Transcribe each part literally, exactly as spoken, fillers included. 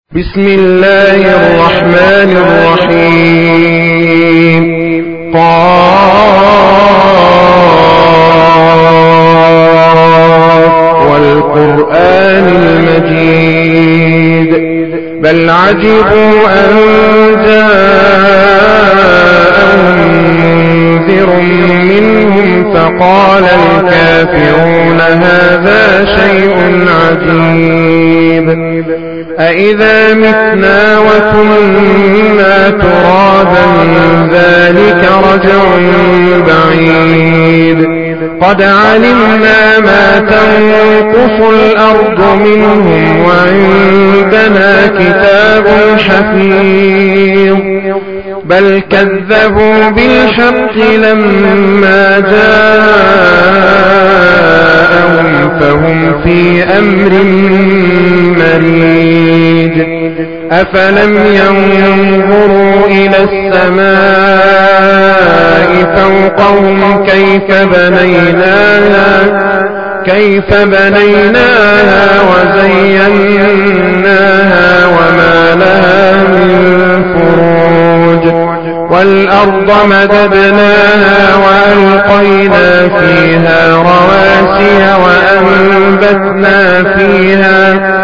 بسم الله الرحمن الرحيم. قاف والقرآن المجيد بل عجبوا أن جاءهم منذر منهم فقال الكافرون هذا شيء عجيب أإذا متنا وكنا ترابا ذلك رجع بعيد قد علمنا ما تنقص الأرض منهم وعندنا كتاب حفيظ بل كذبوا بالحق لما جاءهم فهم في أمر مريج أفلم ينظروا إلى السماء فوقهم كيف بنيناها كيف بنيناها وزيناها وما لها من فروج والأرض مددناها وألقينا فيها رواسي وأنبتنا فيها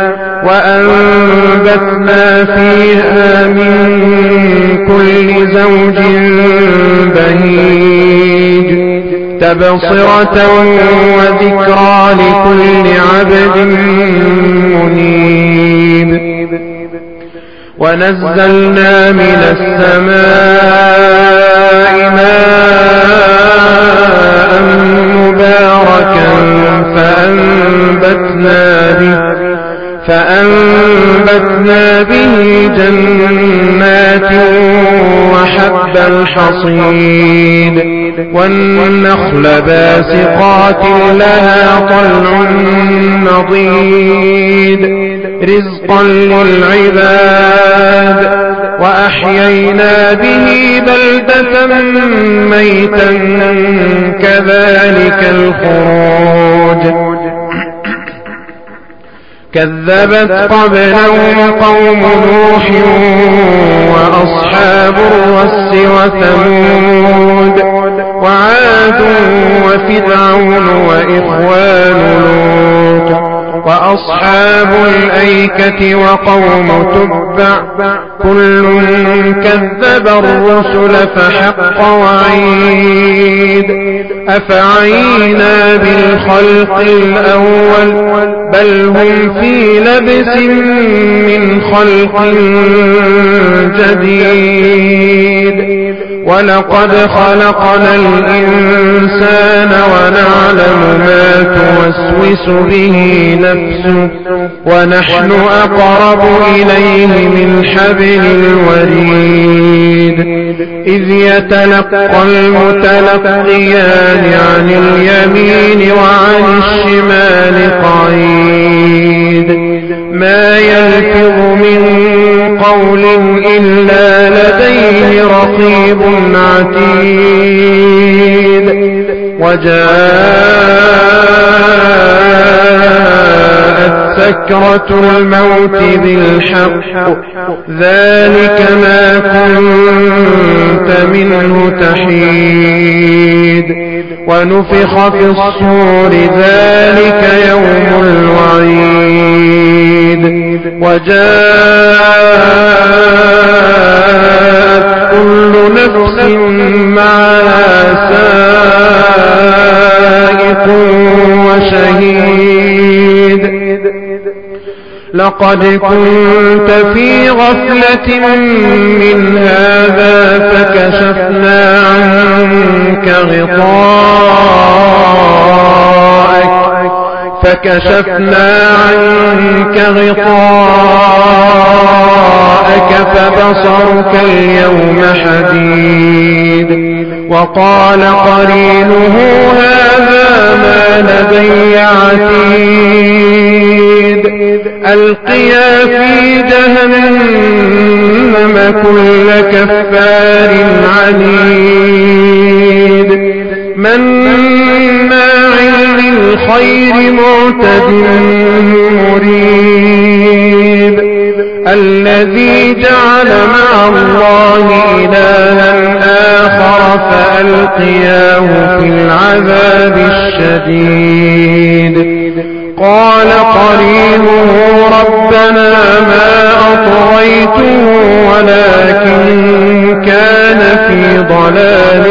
وأنبتنا فيها من كل زوج بهيج تبصرة وذكرى لكل عبد منيب ونزلنا من السماء ماء مباركا فأنبتنا به فأنبتنا به جنات وحب الحصيد والنخل باسقات لها طلع نضيد رزقا للعباد وأحيينا به بلدة ميتا كذلك الخروج كذبت قبلهم قوم نوح وأصحاب الرس وثمود وعاد وفرعون وإخوان لوط وأصحاب الأيكة وقوم تبع كل كذب الرسل فحق وعيد أفعينا بالخلق الأول بل هم في لبس من خلق جديد ولقد خلقنا الإنسان ونعلم ما توسوس به نفسه ونحن أقرب إليه من حبل الوريد إذ يتلقى المتلقيان عن اليمين وعن الشمال قعيد ما يلفظ من قول إلا لديه رقيب عتيد وجاءت سكرة الموت بالحق ذلك ما كنت منه تحيد ونفخ في الصور ذلك يوم الوعيد وجاءت كل نفس معها سائق وشهيد لقد كنت في غفلة من هذا فكشفنا عنك غطاءك فكشفنا عنك غطاءك فبصرك اليوم حديد وقال قرينه هذا ما لدي عتيد ألقيا في جهنم كل كفار عنيد مناع للخير معتد مريب الذي جعل مع الله إلها آخر فألقياه في العذاب الشديد قال قرينه ربنا ما أطغيته ولكن كان في ضلال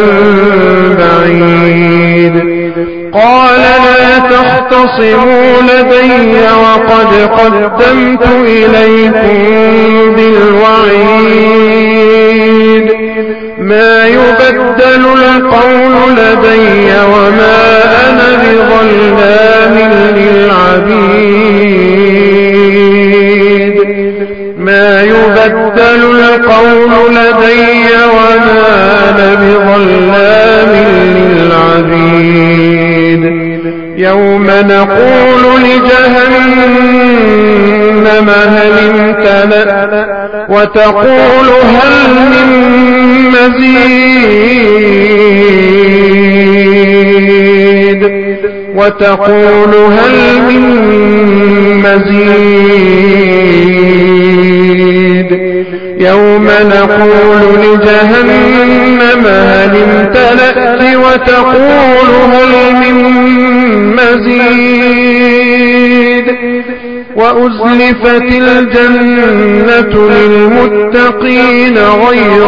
بعيد قال لا تختصموا لدي وقد قدمت إليكم بالوعيد ما يبدل القول لدي وما أنا بظلام للعبيد ما يبدل القول لدي وما أنا بظلام للعبيد يوم نقول لجهنم هل امتلأت وتقول هل من مزيد وتقول هل من مزيد يوم نقول لجهنم هل امتلأت وتقول هل من مزيد وأزلفت الجنة للمتقين غير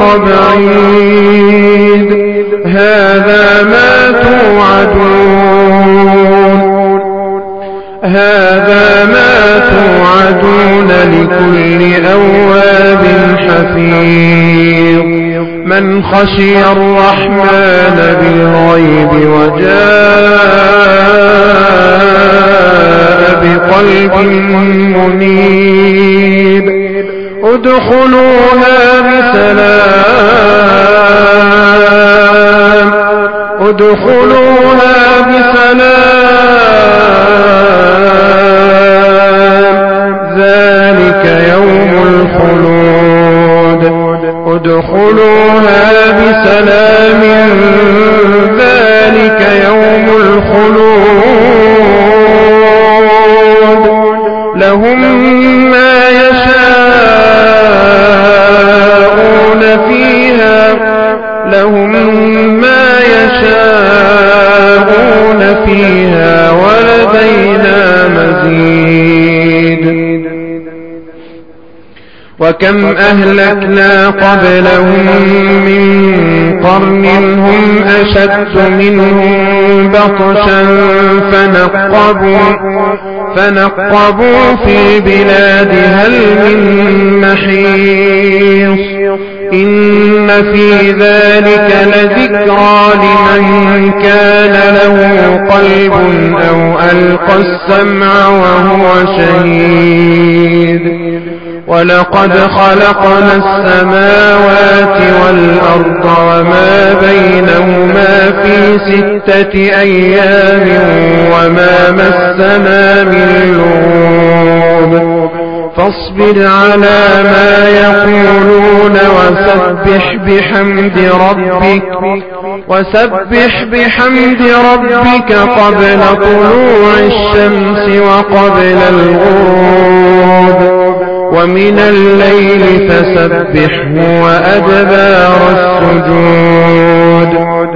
بعيد هذا ما توعدون هذا ما توعدون لكل أواب حفيظ من خشي الرحمن بالغيب وجاء بقلب منيب ادخلوها بسلام ادخلوها بسلام ذلك يوم الخلود ادخلوها بسلام ذلك يوم الخلود لهم ما يشاءون فيها لهم ما يشاءون فيها ولدينا مزيد وكم أهلكنا قبلهم من قرن هم أشد منهم بطشا فنقبوا فنقبوا في البلاد هل من محيص إن في ذلك لذكرى لمن كان له قلب أو ألقى السمع وهو شهيد ولقد خلقنا السماوات والأرض وما بينهما في ستة أيام وما مسنا من لغوب فاصبر على ما يقولون وسبح بحمد ربك وسبح بحمد ربك قبل طلوع الشمس وقبل الغروب ومن الليل فسبحه وأدبار السجود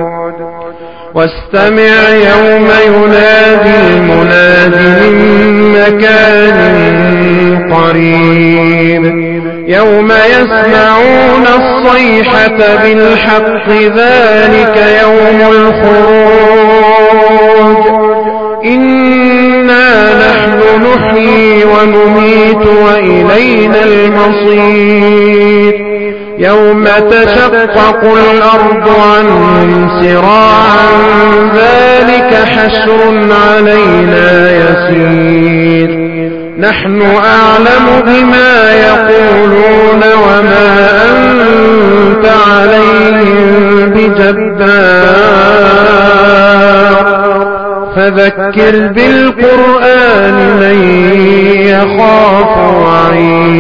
واستمع يوم ينادي المناد من مكان قريب يوم يسمعون الصيحة بالحق ذلك يوم الخروج إنا نحن نحيي ونميت وإلينا المصير يوم تشقق الأرض عنهم سراعا ذلك حشر علينا يسير نحن أعلم بما يقولون وما أنت عليهم بجبار فذكر بالقرآن من يخاف وعيد